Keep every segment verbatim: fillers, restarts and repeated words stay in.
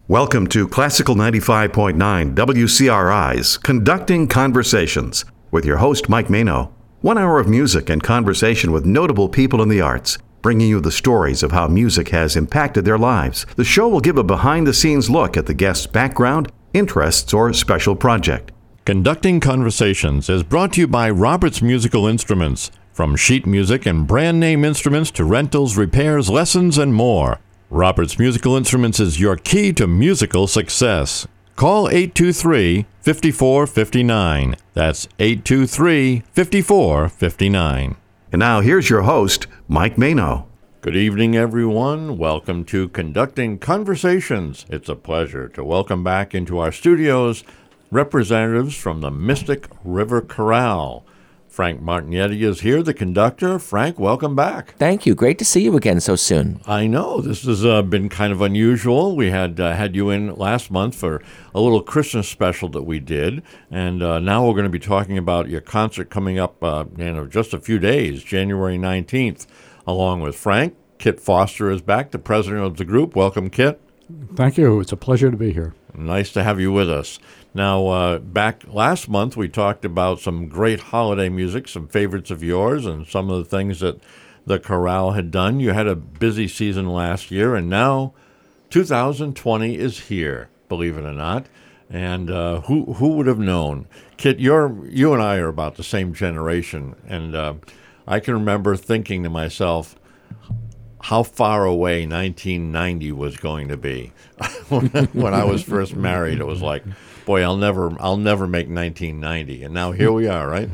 Welcome to Classical ninety-five point nine W C R I's Conducting Conversations with your host, Mike Mano. One hour of music and conversation with notable people in the arts, bringing you the stories of how music has impacted their lives. The show will give a behind-the-scenes look at the guest's background, interests, or special project. Conducting Conversations is brought to you by Roberts Musical Instruments. From sheet music and brand name instruments to rentals, repairs, lessons, and more. Roberts Musical Instruments is your key to musical success. Call eight two three, five four five nine. That's eight two three, five four five nine. And now here's your host, Mike Mano. Good evening, everyone. Welcome to Conducting Conversations. It's a pleasure to welcome back into our studios representatives from the Mystic River Chorale. Frank Martignetti is here, the conductor. Frank, welcome back. Thank you. Great to see you again so soon. I know. This has uh, been kind of unusual. We had uh, had you in last month for a little Christmas special that we did, and uh, now we're going to be talking about your concert coming up uh, in just a few days, January nineteenth, along with Frank. Kit Foster is back, the president of the group. Welcome, Kit. Thank you. It's a pleasure to be here. Nice to have you with us. Now, uh, back last month, we talked about some great holiday music, some favorites of yours, and some of the things that the chorale had done. You had a busy season last year, and now two thousand twenty is here, believe it or not. And uh, who who would have known? Kit, you're, you and I are about the same generation, and uh, I can remember thinking to myself, how far away nineteen ninety was going to be. When I was first married, it was like, boy, I'll never, I'll never make nineteen ninety, and now here we are, right?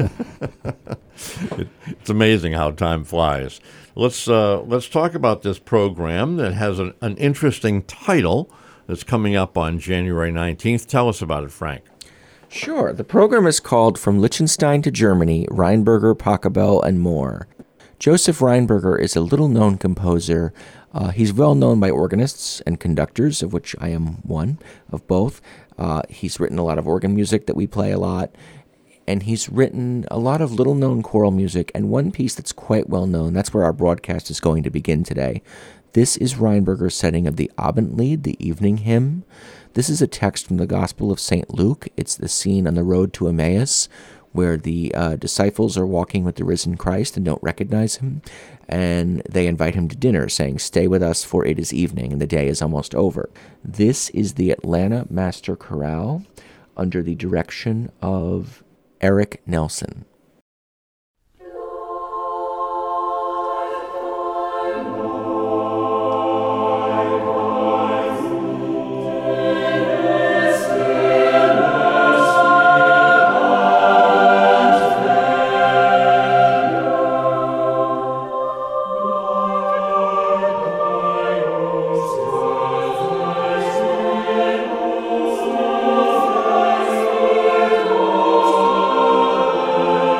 it, it's amazing how time flies. Let's uh, let's talk about this program that has an, an interesting title that's coming up on January nineteenth. Tell us about it, Frank. Sure. The program is called From Liechtenstein to Germany, Rheinberger, Pachelbel, and More. Joseph Rheinberger is a little-known composer. Uh, he's well-known by organists and conductors, of which I am one of both. Uh, he's written a lot of organ music that we play a lot, and he's written a lot of little-known choral music, and one piece that's quite well-known. That's where our broadcast is going to begin today. This is Rheinberger's setting of the Abendlied, the evening hymn. This is a text from the Gospel of Saint Luke. It's the scene on the road to Emmaus, where the uh, disciples are walking with the risen Christ and don't recognize him, and they invite him to dinner, saying, "Stay with us, for it is evening, and the day is almost over." This is the Atlanta Master Chorale under the direction of Eric Nelson. Oh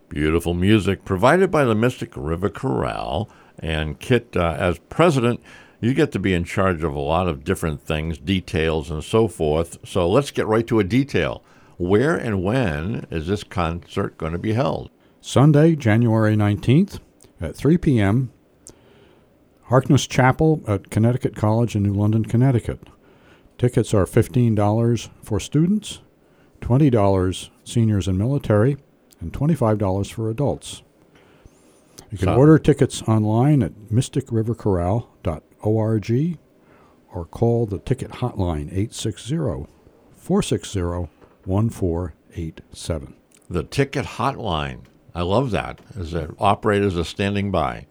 Beautiful music provided by the Mystic River Chorale. And Kit, uh, as president, you get to be in charge of a lot of different things, details, and so forth. So let's get right to a detail. Where and when is this concert going to be held? Sunday, January nineteenth at three p.m., Harkness Chapel at Connecticut College in New London, Connecticut. Tickets are fifteen dollars for students, twenty dollars seniors and military, and twenty-five dollars for adults. You can so, order tickets online at mystic river chorale dot org or call the ticket hotline eight six zero, four six zero, one four eight seven. The ticket hotline. I love that. As the operators are standing by.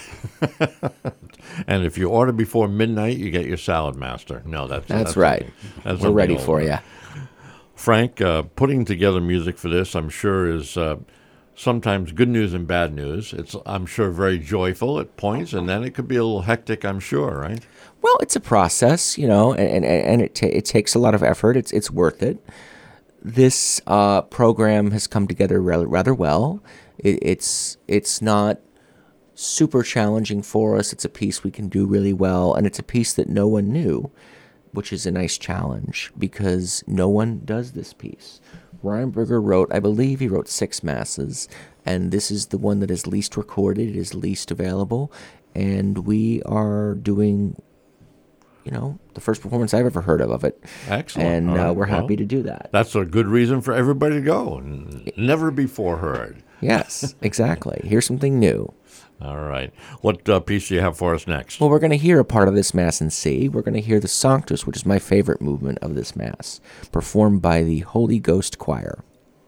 And if you order before midnight, you get your Salad Master. No, that's that's, that's right. That's We're ready for you. Frank, uh, putting together music for this, I'm sure, is uh, sometimes good news and bad news. It's, I'm sure, very joyful at points, and then it could be a little hectic, I'm sure, right? Well, it's a process, you know, and, and, and it, ta- it takes a lot of effort. It's it's worth it. This uh, program has come together rather, rather well. It, it's it's not super challenging for us. It's a piece we can do really well, and it's a piece that no one knew, which is a nice challenge because no one does this piece. Reinberger wrote, I believe he wrote six masses, and this is the one that is least recorded, it is least available, and we are doing, you know, the first performance I've ever heard of of it. Excellent. And right. uh, we're well, happy to do that. That's a good reason for everybody to go. Never before heard. Yes, exactly. Here's something new. All right. What uh, piece do you have for us next? Well, we're going to hear a part of this Mass in C. We're going to hear the Sanctus, which is my favorite movement of this Mass, performed by the Holy Ghost Choir.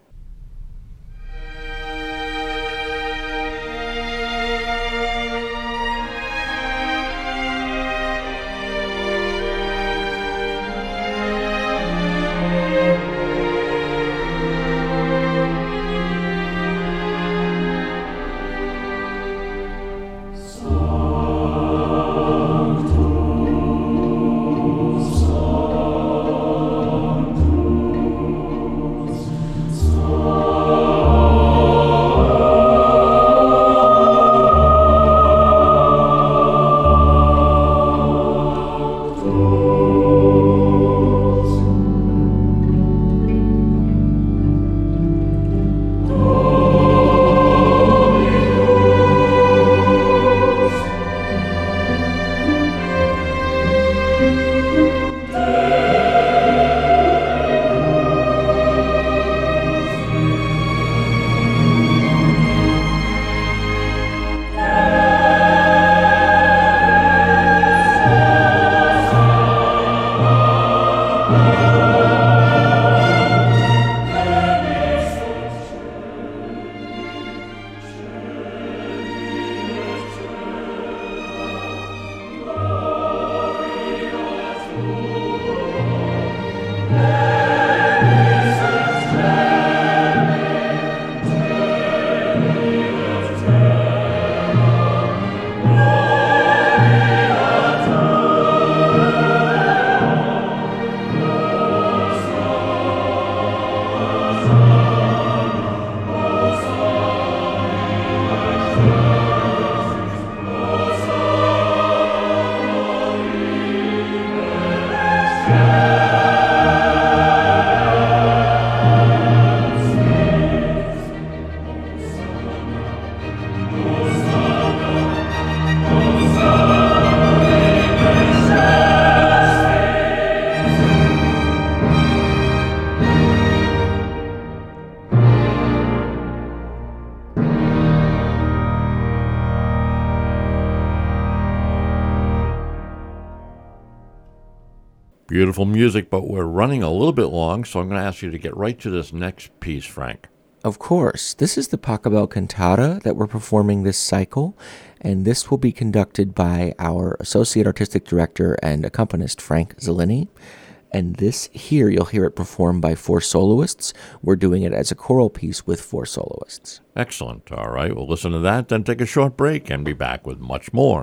Beautiful music, but we're running a little bit long, so I'm going to ask you to get right to this next piece, Frank. Of course. This is the Pachelbel Cantata that we're performing this cycle, and this will be conducted by our Associate Artistic Director and accompanist, Frank Zellini. And this here, you'll hear it performed by four soloists. We're doing it as a choral piece with four soloists. Excellent. All right, we'll listen to that, then take a short break and be back with much more.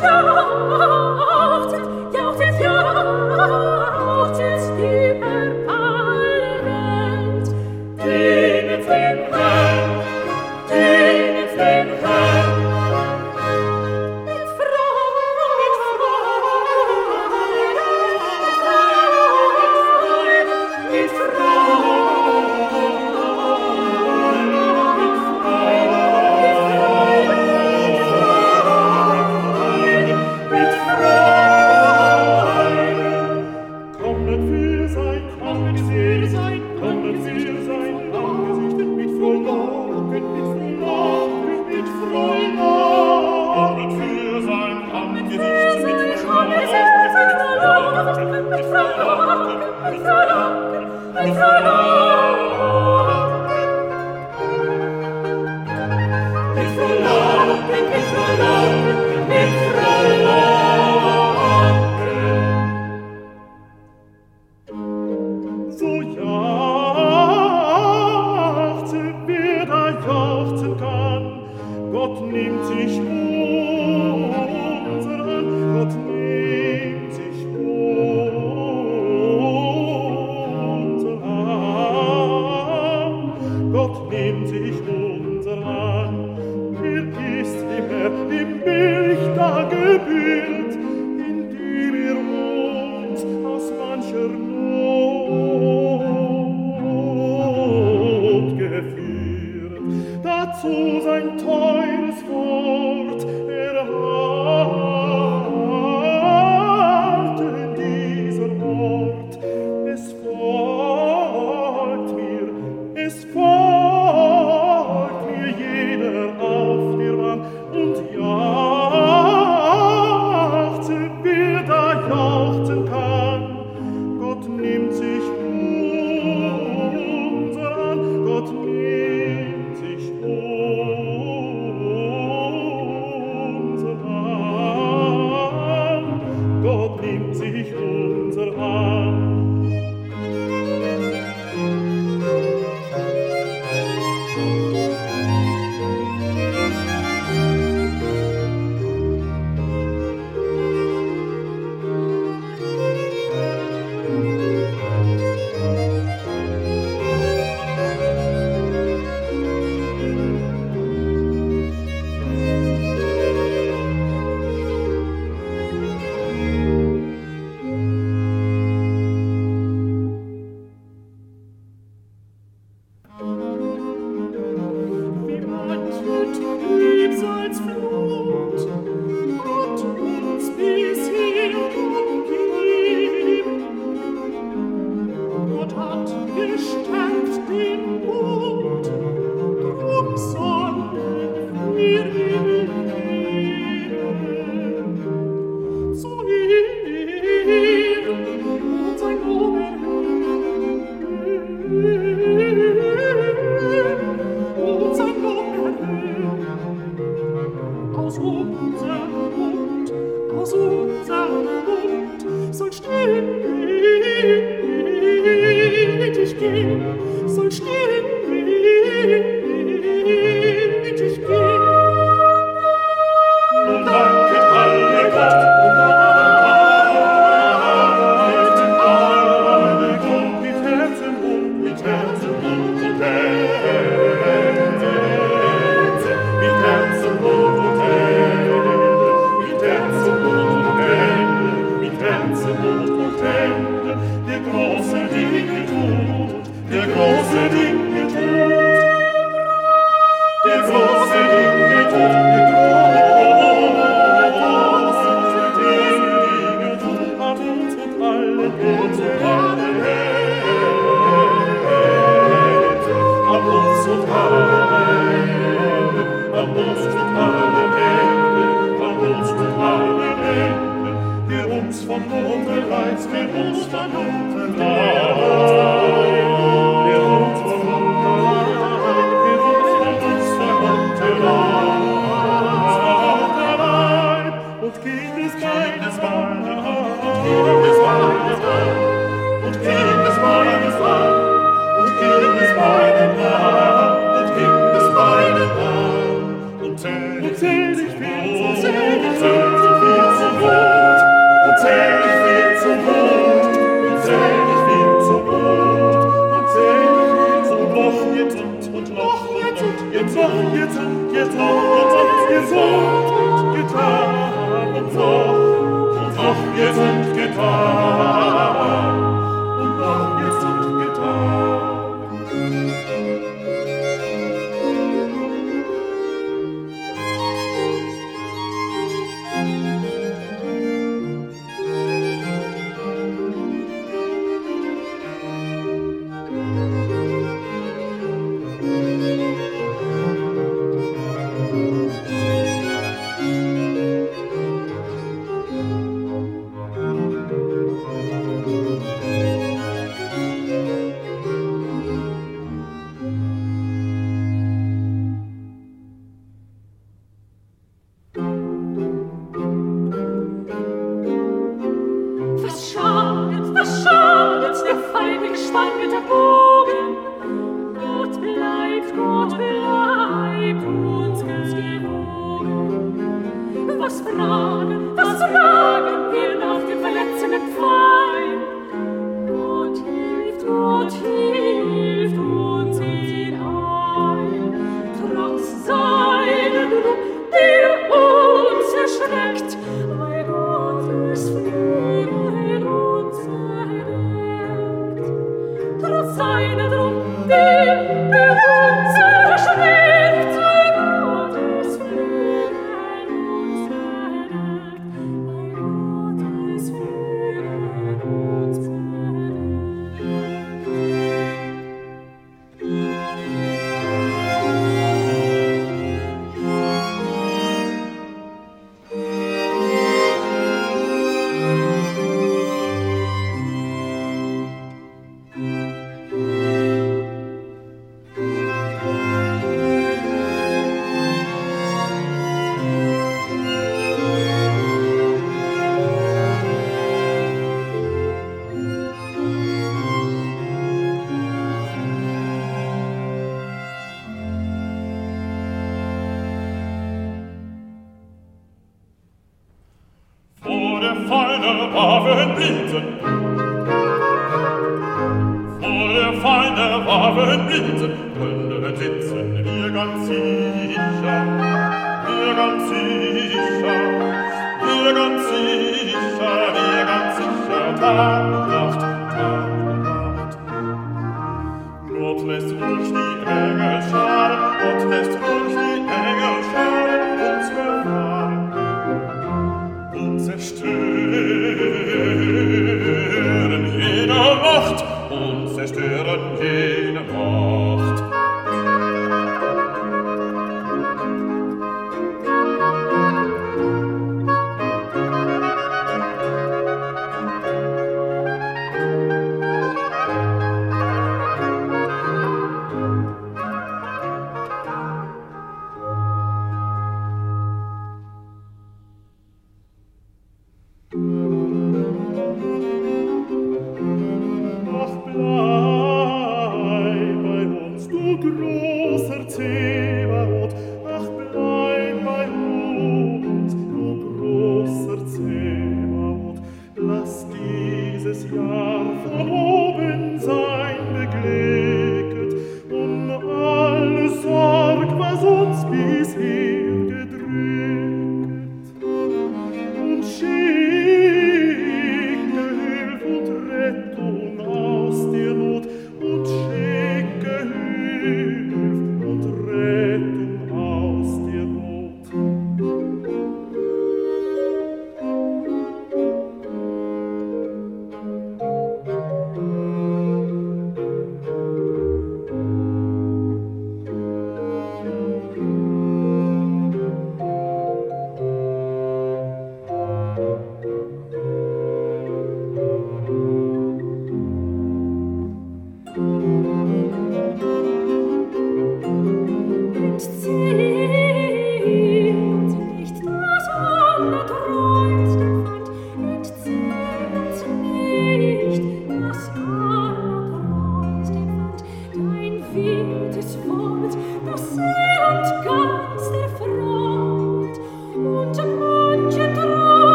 Zähl dich viel, so zähl dich viel, so viel.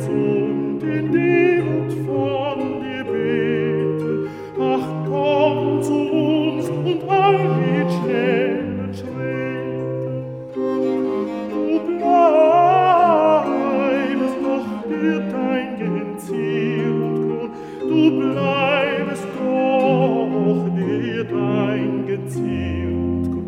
und in Demut von dir beten. Ach, komm zu uns und all mit schnellen Schritten. Du bleibest doch dir dein Gezier und Kron, du bleibest doch dir dein Gezier und Kron.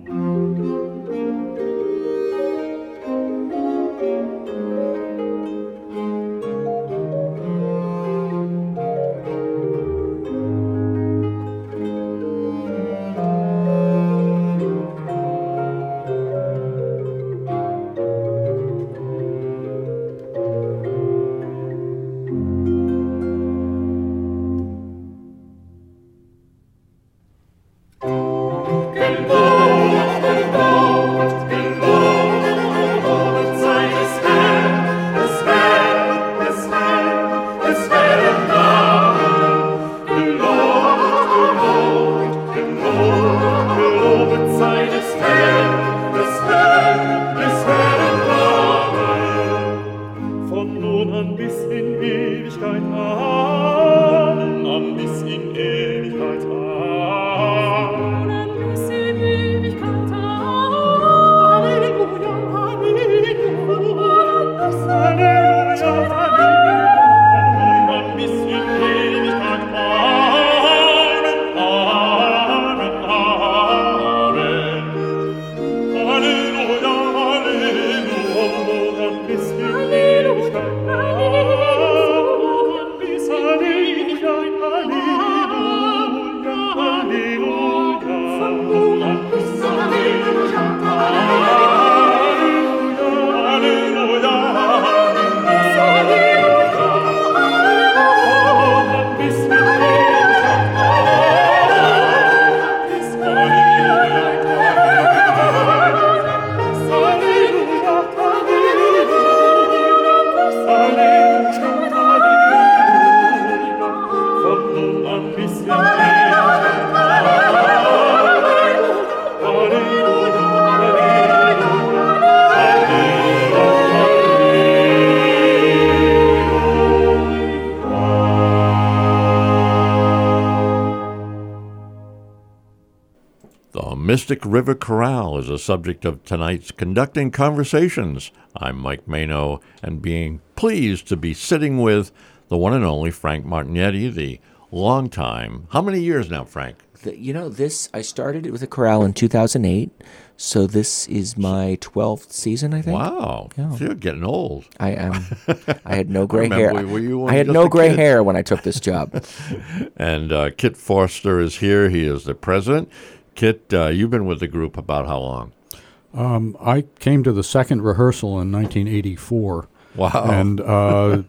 Mystic River Chorale is a subject of tonight's Conducting Conversations. I'm Mike Mano, and being pleased to be sitting with the one and only Frank Martignetti, the long time. How many years now, Frank? The, you know, this, I started it with a chorale in two thousand eight, so this is my twelfth season, I think. Wow. Yeah. So you're getting old. I am. I had no gray I hair. were you I had just no a gray kid? hair when I took this job. And uh, Kit Forster is here. He is the president. Kit, uh, you've been with the group about how long? Um, I came to the second rehearsal in nineteen eighty-four. Wow. And uh,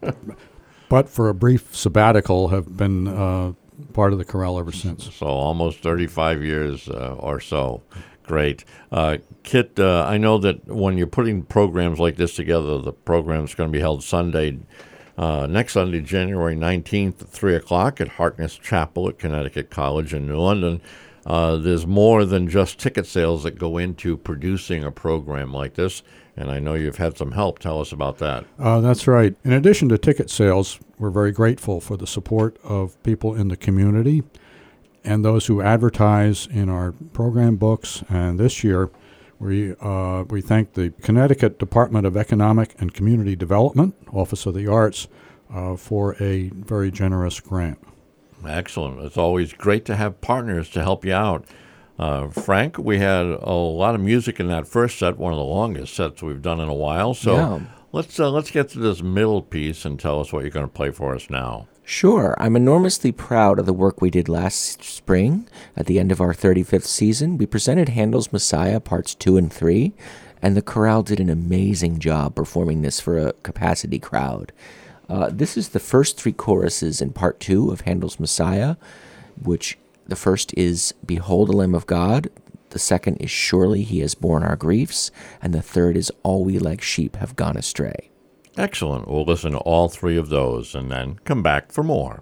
but for a brief sabbatical, have been uh, part of the chorale ever since. So almost thirty-five years uh, or so. Great. Uh, Kit, uh, I know that when you're putting programs like this together, the program's going to be held Sunday, uh, next Sunday, January nineteenth at three o'clock at Harkness Chapel at Connecticut College in New London. Uh, there's more than just ticket sales that go into producing a program like this, and I know you've had some help. Tell us about that. Uh, that's right. In addition to ticket sales, we're very grateful for the support of people in the community and those who advertise in our program books. And this year, we uh, we thank the Connecticut Department of Economic and Community Development, Office of the Arts, uh, for a very generous grant. Excellent. It's always great to have partners to help you out. Uh, Frank, we had a lot of music in that first set, one of the longest sets we've done in a while. So Yeah. let's uh, let's get to this middle piece and tell us what you're going to play for us now. Sure. I'm enormously proud of the work we did last spring. At the end of our thirty-fifth season, we presented Handel's Messiah Parts two and three, and the chorale did an amazing job performing this for a capacity crowd. Uh, this is the first three choruses in Part two of Handel's Messiah, which the first is Behold the Lamb of God, the second is Surely He has borne our griefs, and the third is All we like sheep have gone astray. Excellent. We'll listen to all three of those and then come back for more.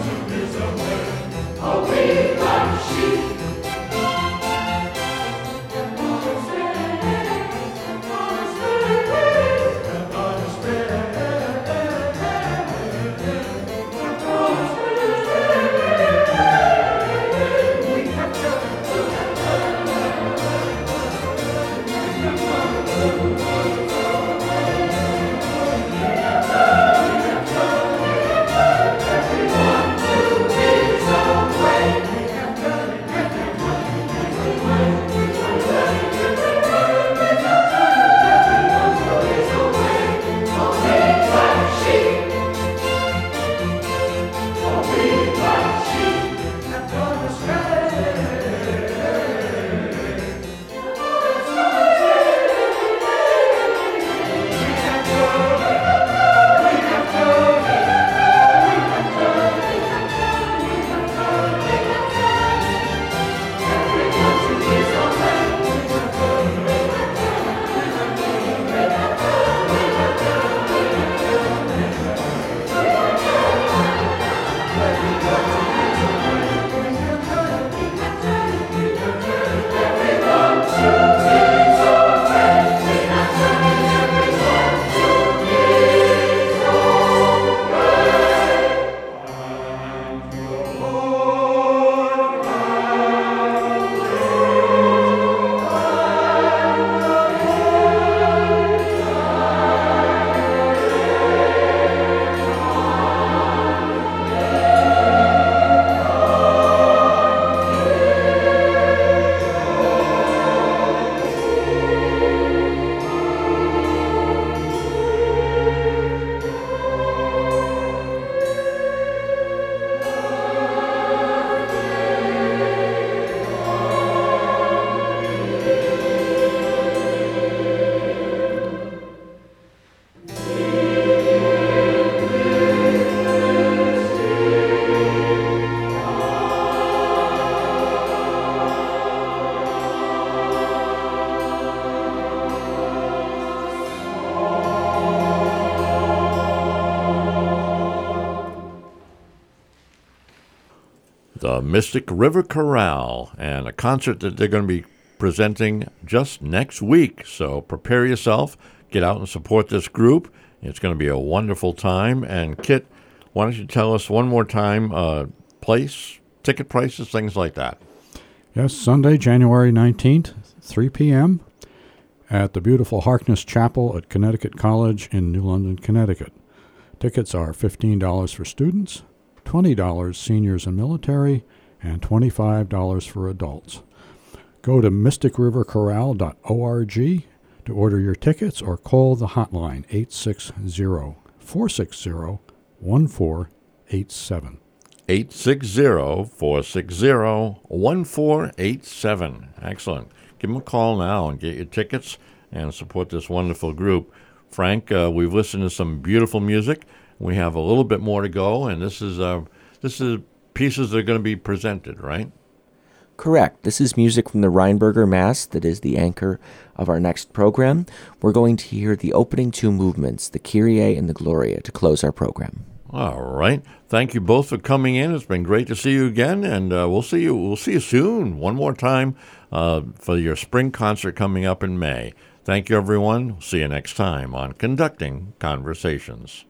the Mystic River Chorale, and a concert that they're going to be presenting just next week. So prepare yourself, get out and support this group. It's going to be a wonderful time. And Kit, why don't you tell us one more time, uh, place, ticket prices, things like that. Yes, Sunday, January nineteenth, three p.m. at the beautiful Harkness Chapel at Connecticut College in New London, Connecticut. Tickets are fifteen dollars for students, twenty dollars seniors and military, and twenty-five dollars for adults. Go to mystic river chorale dot org to order your tickets or call the hotline eight six zero, four six zero, one four eight seven. eight six zero, four six zero, one four eight seven. Excellent. Give them a call now and get your tickets and support this wonderful group. Frank, uh, we've listened to some beautiful music. We have a little bit more to go, and this is uh, this is pieces that are going to be presented, right? Correct. This is music from the Rheinberger Mass that is the anchor of our next program. We're going to hear the opening two movements, the Kyrie and the Gloria, to close our program. All right. Thank you both for coming in. It's been great to see you again, and uh, we'll see you. We'll see you soon. One more time uh, for your spring concert coming up in May. Thank you, everyone. See you next time on Conducting Conversations.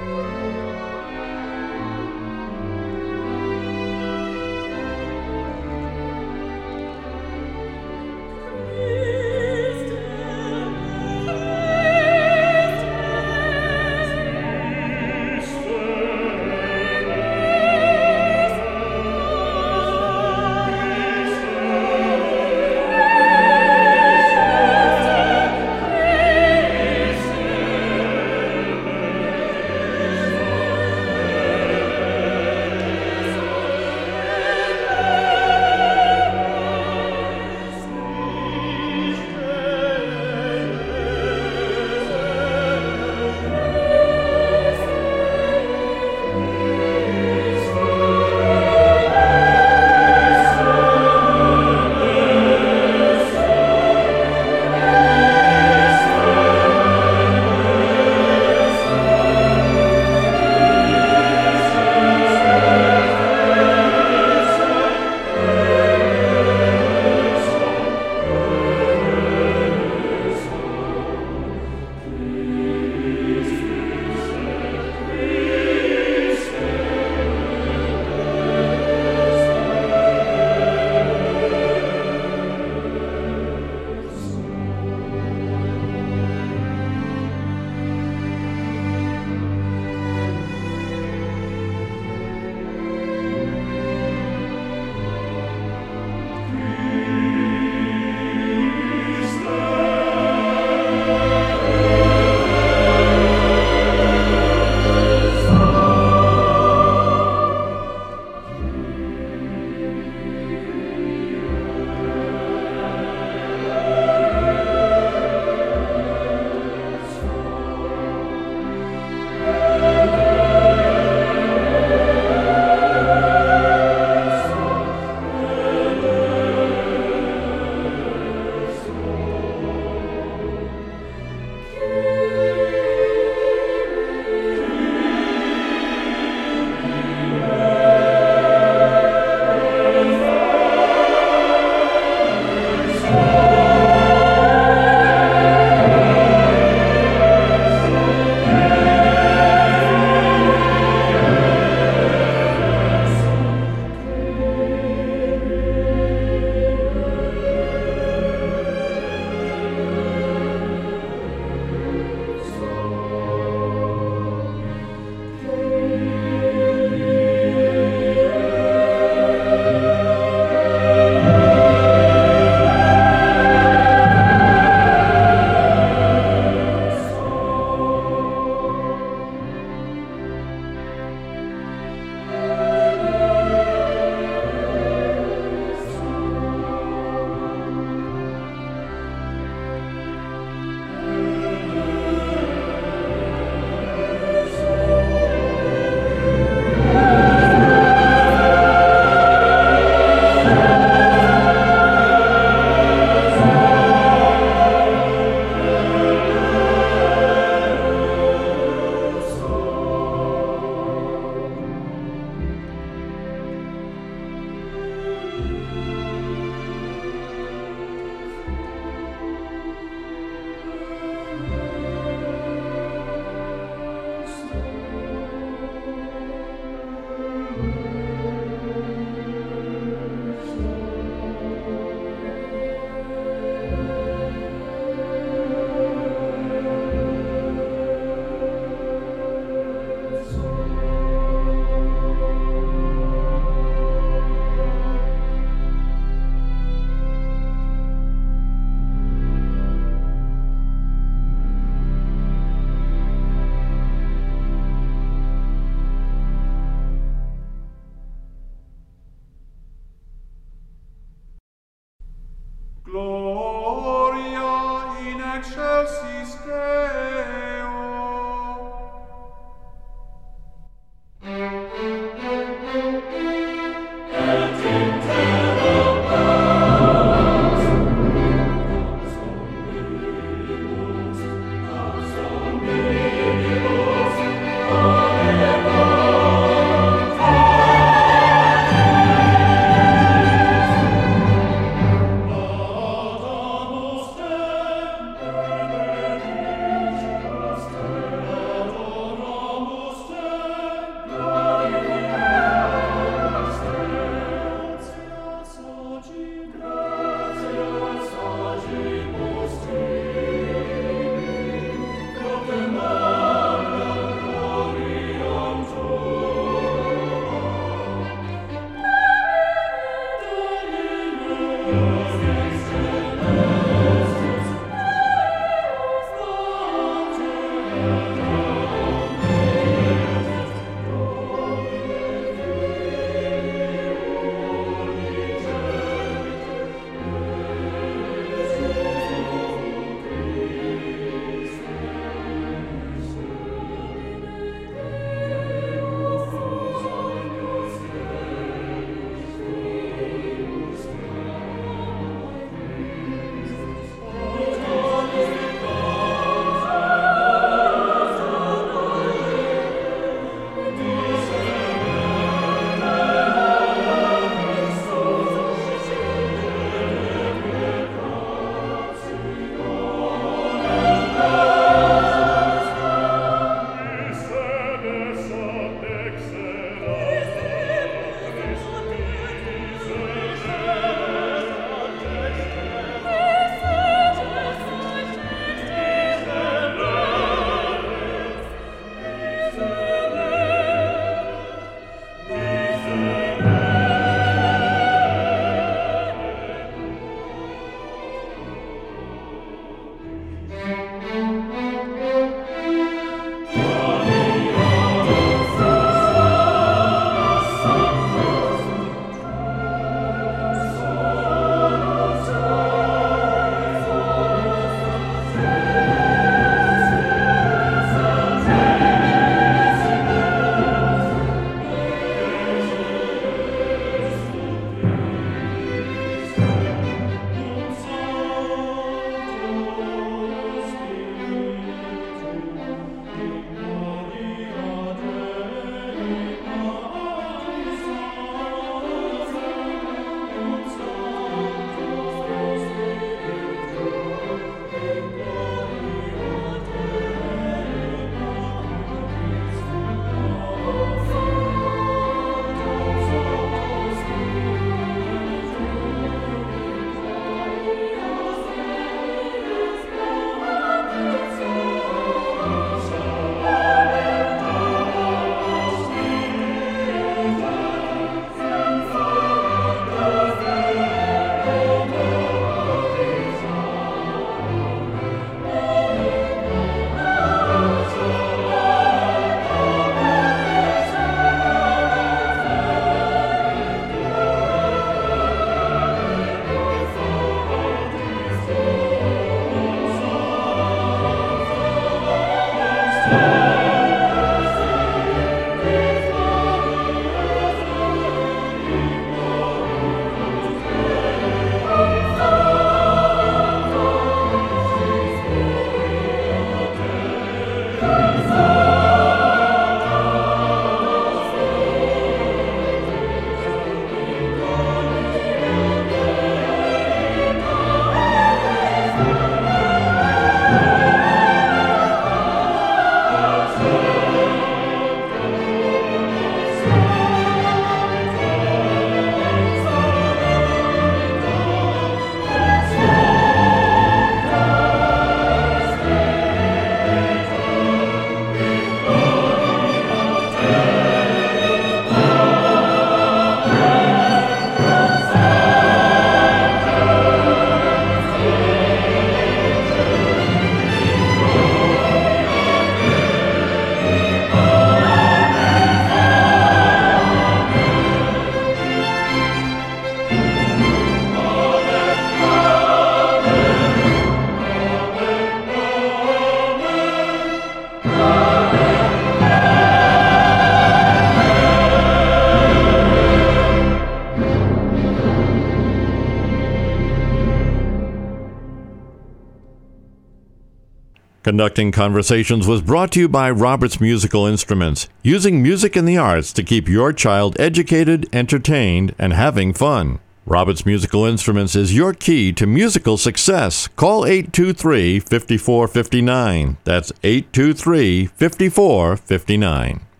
Conducting Conversations was brought to you by Roberts Musical Instruments, using music and the arts to keep your child educated, entertained, and having fun. Roberts Musical Instruments is your key to musical success. Call eight two three, five four five nine. That's eight two three, five four five nine.